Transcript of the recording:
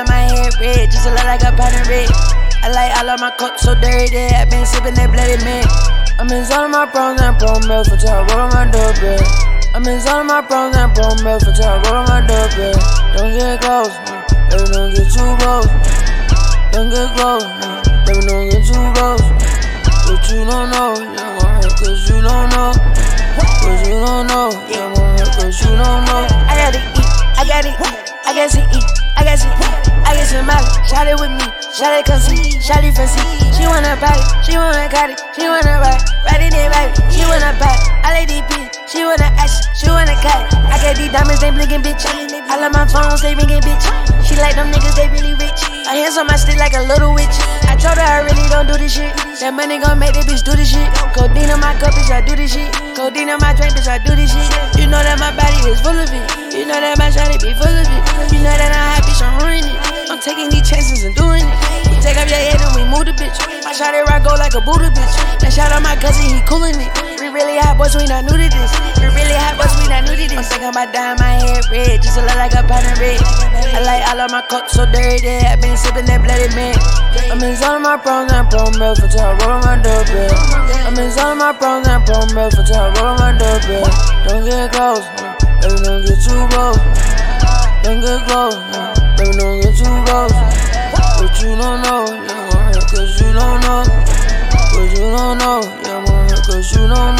my head red, just to look like a pound of red. I like all of my cups so dirty, I been sipping that bloody man. I'm in zone of my pros and pro milk until I roll on my doorbell. I'm in zone of my pros and pro milk until I roll on my doorbell. Don't get close, baby, don't get too close. Don't get close, baby, don't get too close. But you don't know, yeah, gon' hurt cause you don't know. Cause you don't know, yeah, gon' hurt cause you don't know. I gotta eat, I gotta eat, I gotta eat, I gotta eat. I get some money, shot it with me, shot it come see, shot it fancy. She wanna party, she wanna cut it, she wanna ride it in baby, she wanna buy it. I like these bitches, she wanna action, she wanna cut it. I got these diamonds, they blinking, bitch. I love my phones, they ringing, bitch. She like them niggas, they really rich. Her hands on my stick like a little witch. I told her I really don't do this shit. That money gon' make that bitch do this shit. Codeine in my cup, bitch, I do this shit. Codeine in my drink, bitch, I do this shit. You know that my body is full of it. You know that my shawty be full of it. You know that I'm hot, bitch, I'm ruining it. I'm taking these chances and doing it. We take off your head and we move the bitch. My shawty rock go like a Buddha bitch. That shout out my cousin, he coolin' it. We really hot boys, we not new to this. We really hot boys, we not new to this. I'm thinking about dyeing my hair red, just to look like a pound of red. I like all of my cups so dirty, I been sipping that bloody man. I'm in zone of my pros and pro milk until I roll on my doorbell. I'm in zone of my pros and pro milk until I roll on my doorbell. Don't get close, baby, don't get too close. Don't get close, baby, don't get too close. But you don't know, yeah, gon' hurt cause you don't know. Cause you don't know, yeah, gon' hurt cause you don't know.